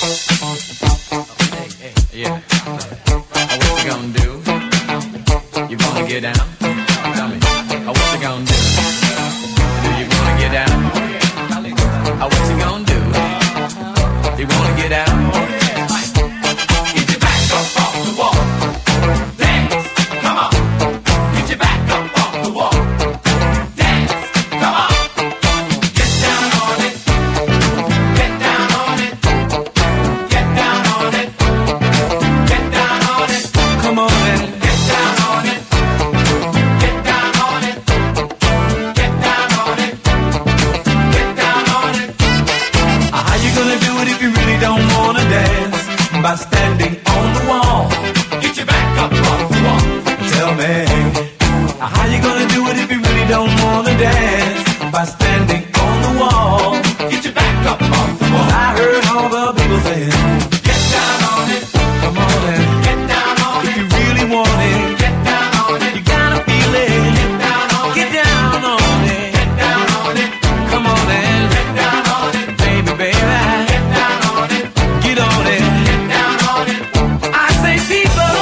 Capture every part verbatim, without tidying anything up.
Yeah. Oh, what you gonna do? You wanna get down? Tell me. Oh, what you gonna do? Do you wanna get down? Oh, what you gonna do? You wanna get down? Get your back up off the wall. Dance, come on. Get your back up off the wall. Dance, come on. Get down on it. Get down on it. Get down on it. Get down on it. Come on and get down on it. Get down on it. Get down on it. Get down on it. How you gonna do it if you really don't wanna dance? By standing on the wall. Get your back up off the wall. Tell me, how you gonna do it if you really don't wanna dance? By standing on the wall. Get your back up off the wall. I heard all the people saying, get down on it. Come on and get down on it. If you really want it, get down on it. You gotta feel it. Get down on it. Get down on it. Get down on it. Come on and get down on it. Baby, baby. Get down on it. Get on it. Get down on it. I say people,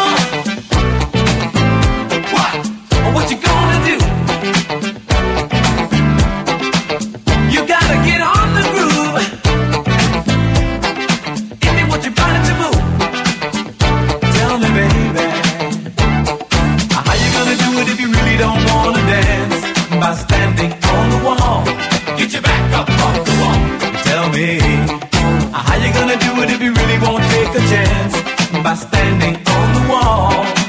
what? What you gonna do? You gotta get on the groove. If you want your body to move. Tell me, baby, how you gonna do it if you really don't wanna dance? By standing on the wall. Get your back up off the wall. Tell me, how you gonna do it if you really won't take a chance? By standing on the wall.